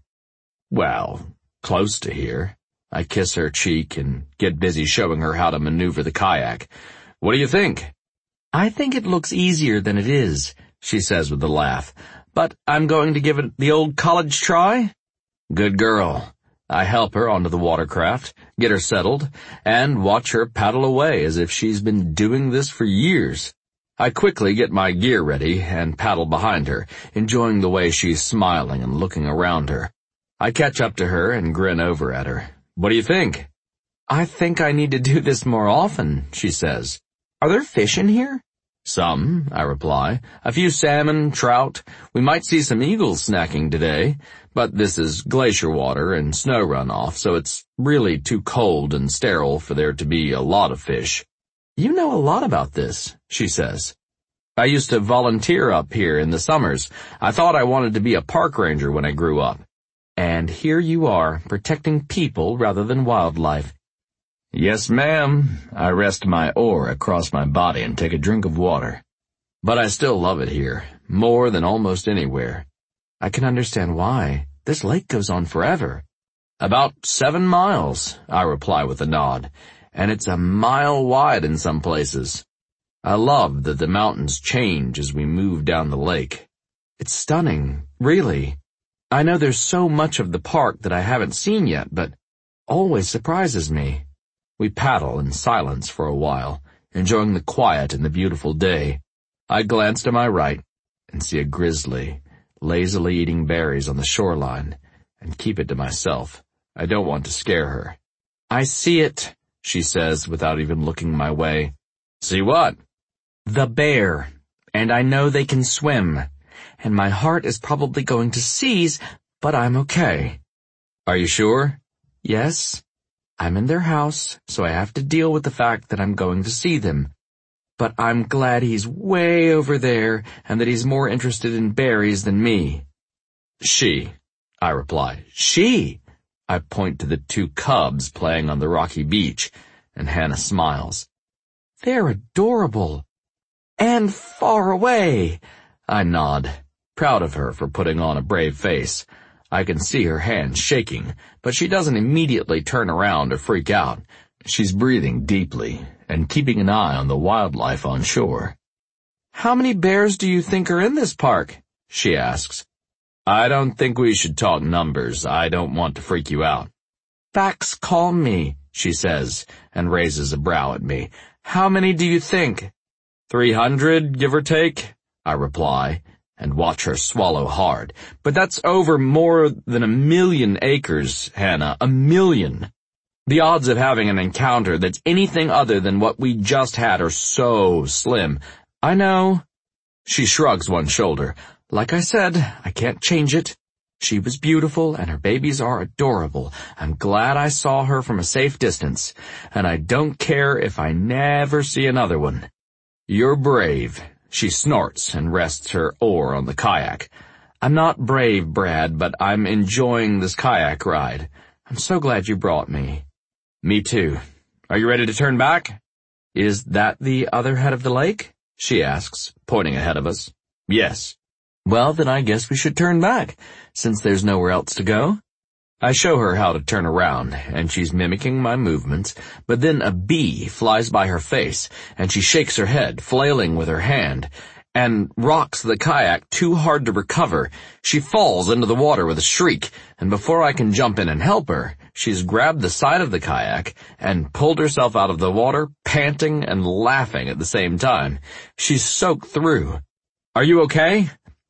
Well, close to here. I kiss her cheek and get busy showing her how to maneuver the kayak. What do you think? I think it looks easier than it is, she says with a laugh, but I'm going to give it the old college try. Good girl. I help her onto the watercraft, get her settled, and watch her paddle away as if she's been doing this for years. I quickly get my gear ready and paddle behind her, enjoying the way she's smiling and looking around her. I catch up to her and grin over at her. What do you think? I think I need to do this more often, she says. Are there fish in here? Some, I reply. A few salmon, trout. We might see some eagles snacking today, but this is glacier water and snow runoff, so it's really too cold and sterile for there to be a lot of fish. You know a lot about this, she says. I used to volunteer up here in the summers. I thought I wanted to be a park ranger when I grew up. And here you are, protecting people rather than wildlife. Yes, ma'am. I rest my oar across my body and take a drink of water. But I still love it here, more than almost anywhere. I can understand why. This lake goes on forever. About 7 miles, I reply with a nod, and it's a mile wide in some places. I love that the mountains change as we move down the lake. It's stunning, really. I know there's so much of the park that I haven't seen yet, but always surprises me. We paddle in silence for a while, enjoying the quiet and the beautiful day. I glance to my right and see a grizzly, lazily eating berries on the shoreline, and keep it to myself. I don't want to scare her. I see it, she says without even looking my way. See what? The bear, and I know they can swim. And my heart is probably going to seize, but I'm okay. Are you sure? Yes. I'm in their house, so I have to deal with the fact that I'm going to see them. But I'm glad he's way over there and that he's more interested in berries than me. She, I reply. She! I point to the 2 cubs playing on the rocky beach, and Hannah smiles. They're adorable. And far away. I nod, proud of her for putting on a brave face. I can see her hands shaking, but she doesn't immediately turn around or freak out. She's breathing deeply and keeping an eye on the wildlife on shore. How many bears do you think are in this park? She asks. I don't think we should talk numbers. I don't want to freak you out. Facts calm me, she says, and raises a brow at me. How many do you think? 300, give or take, I reply, and watch her swallow hard. But that's over more than 1,000,000 acres, Hannah, 1,000,000. The odds of having an encounter that's anything other than what we just had are so slim. I know. She shrugs one shoulder. Like I said, I can't change it. She was beautiful, and her babies are adorable. I'm glad I saw her from a safe distance, and I don't care if I never see another one. You're brave. She snorts and rests her oar on the kayak. I'm not brave, Brad, but I'm enjoying this kayak ride. I'm so glad you brought me. Me too. Are you ready to turn back? Is that the other head of the lake? She asks, pointing ahead of us. Yes. Well, then I guess we should turn back, since there's nowhere else to go. I show her how to turn around, and she's mimicking my movements, but then a bee flies by her face, and she shakes her head, flailing with her hand, and rocks the kayak too hard to recover. She falls into the water with a shriek, and before I can jump in and help her, she's grabbed the side of the kayak and pulled herself out of the water, panting and laughing at the same time. She's soaked through. Are you okay?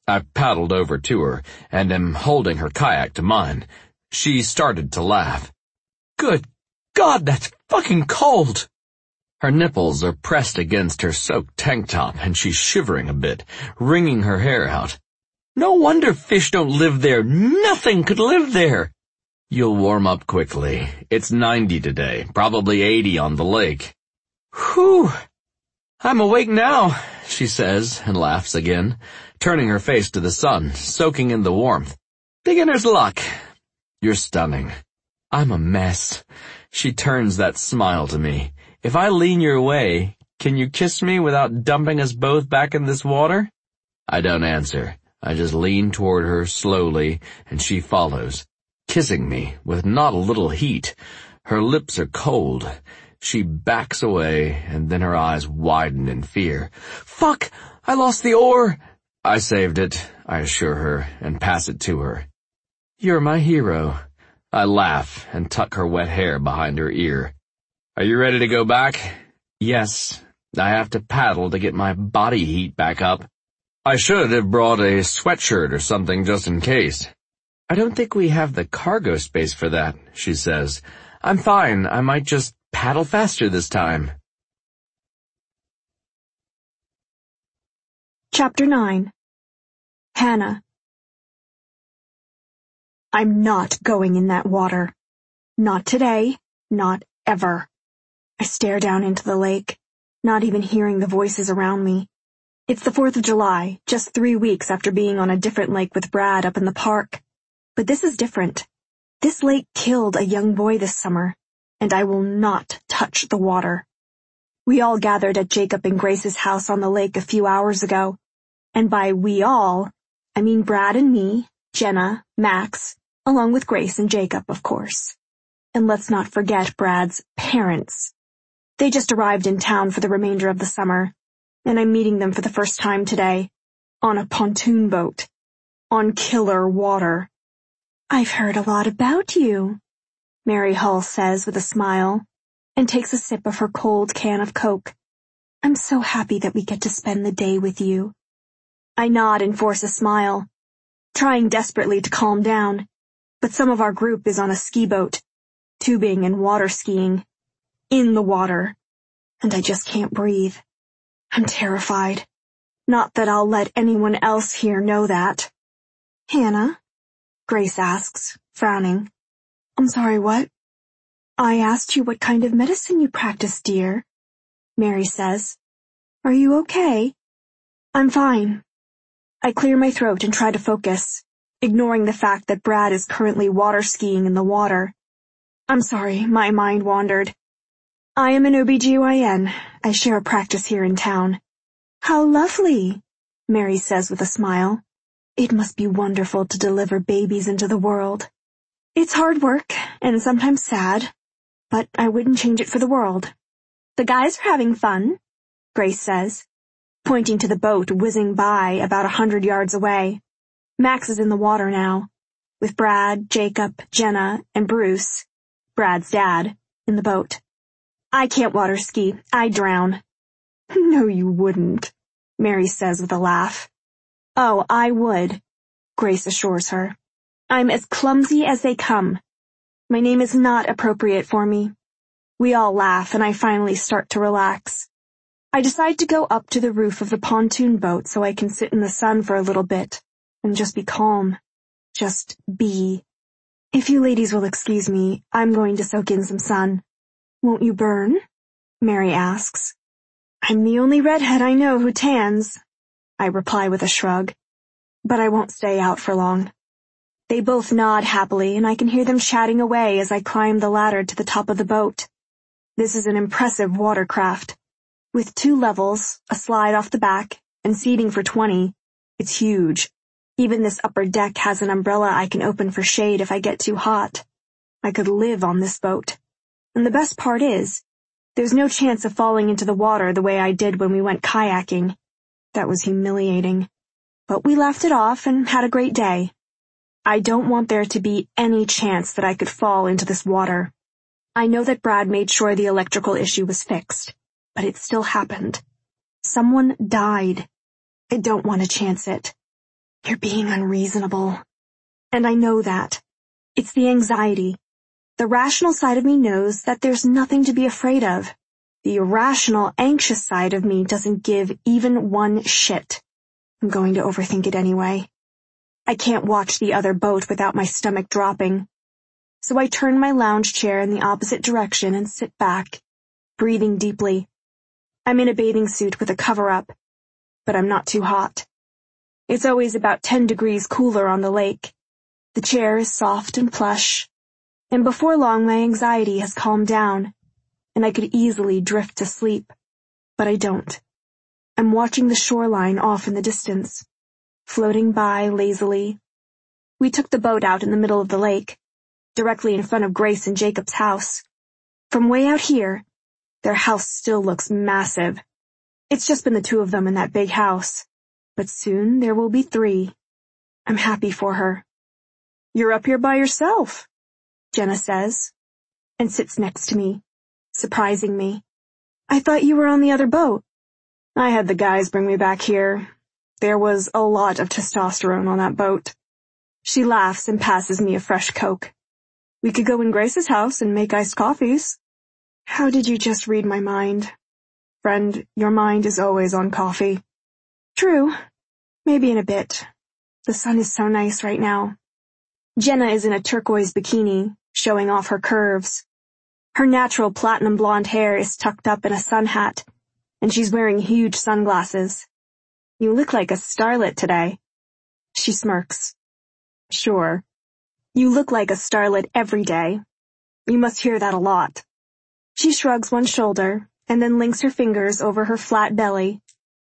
I paddled over to her and am holding her kayak to mine. She started to laugh. Good God, that's fucking cold! Her nipples are pressed against her soaked tank top and she's shivering a bit, wringing her hair out. No wonder fish don't live there. Nothing could live there. You'll warm up quickly. It's 90 today, probably 80 on the lake. Whew! I'm awake now, she says and laughs again, turning her face to the sun, soaking in the warmth. Beginner's luck. You're stunning. I'm a mess. She turns that smile to me. If I lean your way, can you kiss me without dumping us both back in this water? I don't answer. I just lean toward her slowly, and she follows, kissing me with not a little heat. Her lips are cold. She backs away, and then her eyes widen in fear. Fuck! I lost the oar! I saved it, I assure her, and pass it to her. You're my hero. I laugh and tuck her wet hair behind her ear. Are you ready to go back? Yes. I have to paddle to get my body heat back up. I should have brought a sweatshirt or something just in case. I don't think we have the cargo space for that, she says. I'm fine. I might just paddle faster this time. Chapter 9. Hannah. I'm not going in that water. Not today. Not ever. I stare down into the lake, not even hearing the voices around me. It's the 4th of July, just 3 weeks after being on a different lake with Brad up in the park. But this is different. This lake killed a young boy this summer, and I will not touch the water. We all gathered at Jacob and Grace's house on the lake a few hours ago, and by we all, I mean Brad and me, Jenna, Max, along with Grace and Jacob, of course. And let's not forget Brad's parents. They just arrived in town for the remainder of the summer, and I'm meeting them for the first time today, on a pontoon boat, on killer water. I've heard a lot about you, Mary Hull says with a smile, and takes a sip of her cold can of Coke. I'm so happy that we get to spend the day with you. I nod and force a smile, trying desperately to calm down, but some of our group is on a ski boat, tubing and water skiing, in the water, and I just can't breathe. I'm terrified. Not that I'll let anyone else here know that. Hannah? Grace asks, frowning. I'm sorry, what? I asked you what kind of medicine you practice, dear. Mary says. Are you okay? I'm fine. I clear my throat and try to focus, ignoring the fact that Brad is currently water skiing in the water. I'm sorry, my mind wandered. I am an OBGYN. I share a practice here in town. How lovely, Mary says with a smile. It must be wonderful to deliver babies into the world. It's hard work and sometimes sad, but I wouldn't change it for the world. The guys are having fun, Grace says, pointing to the boat whizzing by about 100 yards away. Max is in the water now, with Brad, Jacob, Jenna, and Bruce, Brad's dad, in the boat. I can't water ski. I'd drown. No, you wouldn't, Mary says with a laugh. Oh, I would, Grace assures her. I'm as clumsy as they come. My name is not appropriate for me. We all laugh and I finally start to relax. I decide to go up to the roof of the pontoon boat so I can sit in the sun for a little bit and just be calm. Just be. If you ladies will excuse me, I'm going to soak in some sun. Won't you burn? Mary asks. I'm the only redhead I know who tans, I reply with a shrug. But I won't stay out for long. They both nod happily, and I can hear them chatting away as I climb the ladder to the top of the boat. This is an impressive watercraft. With 2 levels, a slide off the back, and seating for 20, it's huge. Even this upper deck has an umbrella I can open for shade if I get too hot. I could live on this boat. And the best part is, there's no chance of falling into the water the way I did when we went kayaking. That was humiliating. But we laughed it off and had a great day. I don't want there to be any chance that I could fall into this water. I know that Brad made sure the electrical issue was fixed, but it still happened. Someone died. I don't want to chance it. You're being unreasonable. And I know that. It's the anxiety. The rational side of me knows that there's nothing to be afraid of. The irrational, anxious side of me doesn't give even one shit. I'm going to overthink it anyway. I can't watch the other boat without my stomach dropping. So I turn my lounge chair in the opposite direction and sit back, breathing deeply. I'm in a bathing suit with a cover-up, but I'm not too hot. It's always about 10 degrees cooler on the lake. The chair is soft and plush, and before long my anxiety has calmed down, and I could easily drift to sleep. But I don't. I'm watching the shoreline off in the distance, floating by lazily. We took the boat out in the middle of the lake, directly in front of Grace and Jacob's house. From way out here, their house still looks massive. It's just been the two of them in that big house, but soon there will be 3. I'm happy for her. You're up here by yourself, Jenna says, and sits next to me, surprising me. I thought you were on the other boat. I had the guys bring me back here. There was a lot of testosterone on that boat. She laughs and passes me a fresh Coke. We could go in Grace's house and make iced coffees. How did you just read my mind? Friend, your mind is always on coffee. True. Maybe in a bit. The sun is so nice right now. Jenna is in a turquoise bikini, showing off her curves. Her natural platinum blonde hair is tucked up in a sun hat, and she's wearing huge sunglasses. You look like a starlet today. She smirks. Sure. You look like a starlet every day. You must hear that a lot. She shrugs one shoulder, and then links her fingers over her flat belly.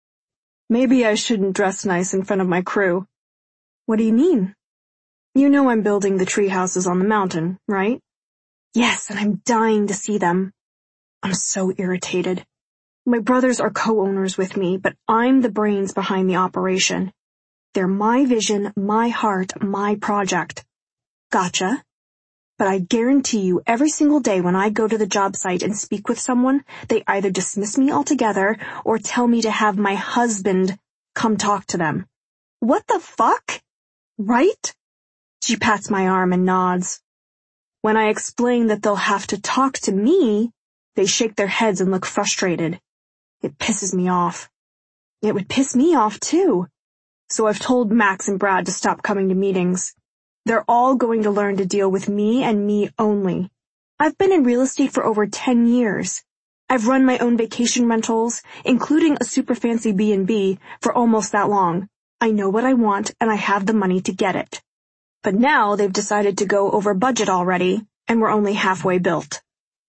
Maybe I shouldn't dress nice in front of my crew. What do you mean? You know I'm building the tree houses on the mountain, right? Yes, and I'm dying to see them. I'm so irritated. My brothers are co-owners with me, but I'm the brains behind the operation. They're my vision, my heart, my project. Gotcha. But I guarantee you every single day when I go to the job site and speak with someone, they either dismiss me altogether or tell me to have my husband come talk to them. What the fuck? Right? She pats my arm and nods. When I explain that they'll have to talk to me, they shake their heads and look frustrated. It pisses me off. It would piss me off too. So I've told Max and Brad to stop coming to meetings. They're all going to learn to deal with me and me only. I've been in real estate for over 10 years. I've run my own vacation rentals, including a super fancy B&B, for almost that long. I know what I want and I have the money to get it. But now they've decided to go over budget already, and we're only halfway built.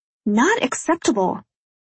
Not acceptable.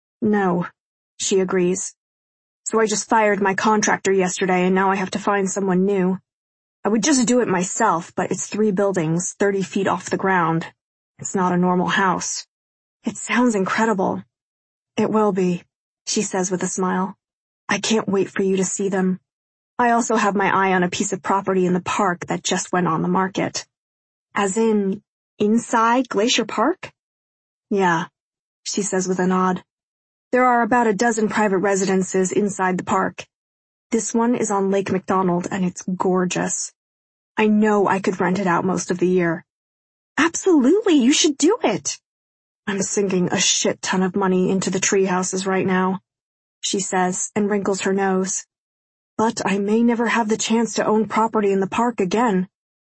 No, she agrees. So I just fired my contractor yesterday and now I have to find someone new. I would just do it myself, but it's 3 buildings, 30 feet off the ground. It's not a normal house. It sounds incredible. It will be, she says with a smile. I can't wait for you to see them. I also have my eye on a piece of property in the park that just went on the market. As in, inside Glacier Park? Yeah, she says with a nod. There are about a dozen private residences inside the park. This one is on Lake McDonald and it's gorgeous. I know I could rent it out most of the year. Absolutely, you should do it. I'm sinking a shit ton of money into the tree houses right now, she says and wrinkles her nose. But I may never have the chance to own property in the park again.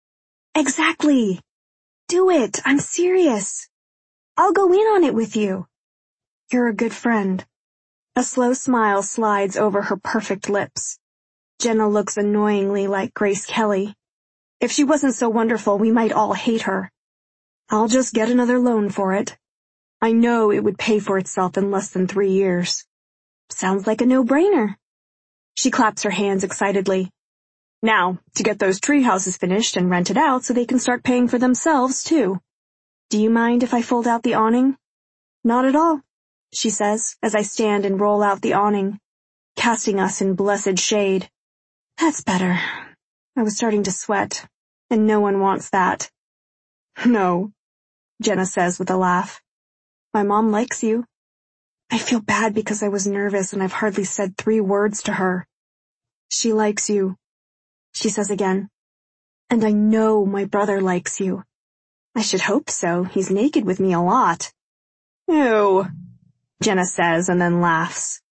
Exactly. Do it. I'm serious. I'll go in on it with you. You're a good friend. A slow smile slides over her perfect lips. Jenna looks annoyingly like Grace Kelly. If she wasn't so wonderful, we might all hate her. I'll just get another loan for it. I know it would pay for itself in less than 3 years. Sounds like a no-brainer. She claps her hands excitedly. Now, to get those tree houses finished and rented out so they can start paying for themselves, too. Do you mind if I fold out the awning? Not at all, she says, as I stand and roll out the awning, casting us in blessed shade. That's better. I was starting to sweat, and no one wants that. No, Jenna says with a laugh. My mom likes you. I feel bad because I was nervous and I've hardly said 3 words to her. She likes you. she says again. And I know my brother likes you. I should hope so. He's naked with me a lot. Ew, Jenna says and then laughs.